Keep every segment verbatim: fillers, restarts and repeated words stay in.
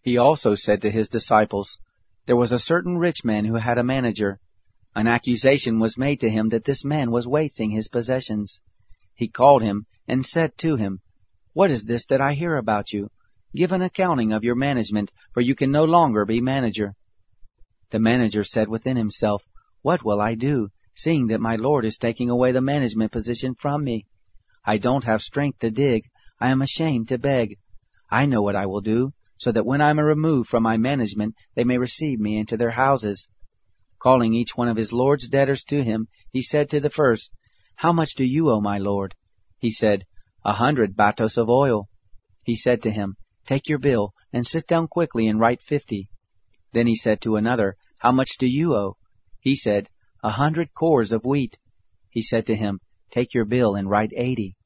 He also said to his disciples, "There was a certain rich man who had a manager. An accusation was made to him that this man was wasting his possessions. He called him and said to him, 'What is this that I hear about you? Give an accounting of your management, for you can no longer be manager.' The manager said within himself, 'What will I do, seeing that my Lord is taking away the management position from me? I don't have strength to dig. I am ashamed to beg. I know what I will do, so that when I am removed from my management, they may receive me into their houses.' Calling each one of his Lord's debtors to him, he said to the first, 'How much do you owe my Lord?' He said, 'A hundred batos of oil.' He said to him, 'Take your bill, and sit down quickly and write fifty.' Then he said to another, 'How much do you owe?' He said, 'A hundred cores of wheat.' He said to him, 'Take your bill and write eighty.'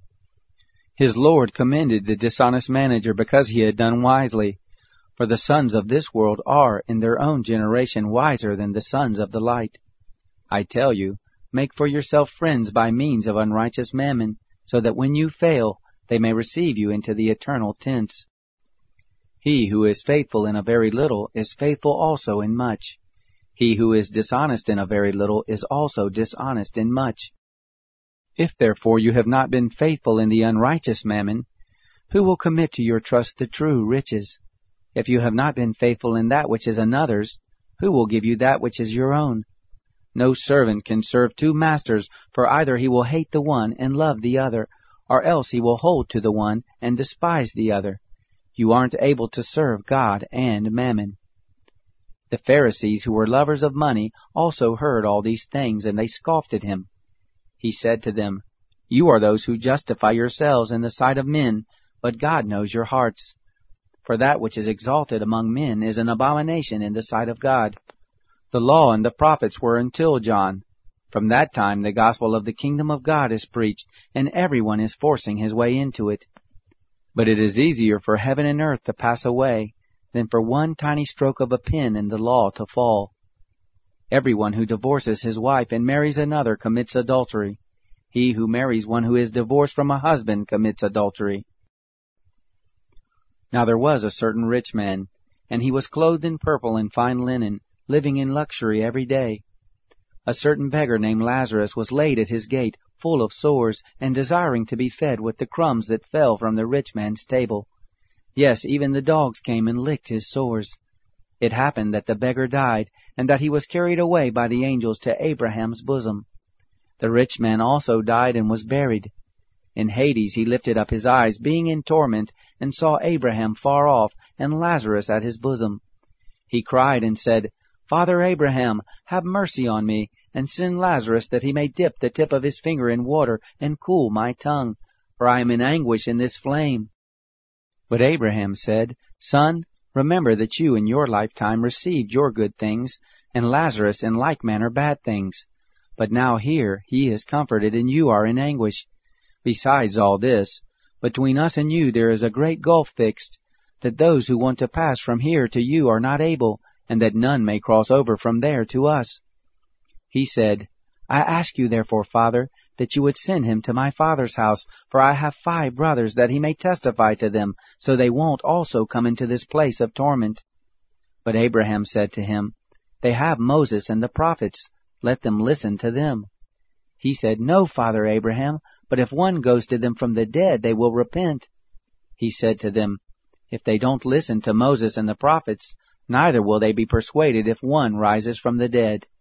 His Lord commended the dishonest manager because he had done wisely. For the sons of this world are, in their own generation, wiser than the sons of the light. I tell you, make for yourself friends by means of unrighteous mammon, so that when you fail, they may receive you into the eternal tents. He who is faithful in a very little is faithful also in much. He who is dishonest in a very little is also dishonest in much. If therefore you have not been faithful in the unrighteous mammon, who will commit to your trust the true riches? If you have not been faithful in that which is another's, who will give you that which is your own? No servant can serve two masters, for either he will hate the one and love the other, or else he will hold to the one and despise the other. You aren't able to serve God and mammon." The Pharisees, who were lovers of money, also heard all these things, and they scoffed at him. He said to them, "You are those who justify yourselves in the sight of men, but God knows your hearts. For that which is exalted among men is an abomination in the sight of God. The law and the prophets were until John. From that time the gospel of the kingdom of God is preached, and everyone is forcing his way into it. But it is easier for heaven and earth to pass away than for one tiny stroke of a pen in the law to fall. Everyone who divorces his wife and marries another commits adultery. He who marries one who is divorced from a husband commits adultery." Now there was a certain rich man, and he was clothed in purple and fine linen, living in luxury every day. A certain beggar named Lazarus was laid at his gate, full of sores, and desiring to be fed with the crumbs that fell from the rich man's table. Yes, even the dogs came and licked his sores. It happened that the beggar died, and that he was carried away by the angels to Abraham's bosom. The rich man also died and was buried. In Hades he lifted up his eyes, being in torment, and saw Abraham far off, and Lazarus at his bosom. He cried and said, "Father Abraham, have mercy on me, and send Lazarus that he may dip the tip of his finger in water and cool my tongue, for I am in anguish in this flame." But Abraham said, "Son, remember that you in your lifetime received your good things, and Lazarus in like manner bad things. But now here he is comforted, and you are in anguish. Besides all this, between us and you there is a great gulf fixed, that those who want to pass from here to you are not able, and that none may cross over from there to us." He said, "I ask you therefore, Father, that you would send him to my father's house, for I have five brothers, that he may testify to them, so they won't also come into this place of torment." But Abraham said to him, "They have Moses and the prophets. Let them listen to them." He said, "No, Father Abraham, but if one goes to them from the dead, they will repent." He said to them, "If they don't listen to Moses and the prophets, neither will they be persuaded if one rises from the dead."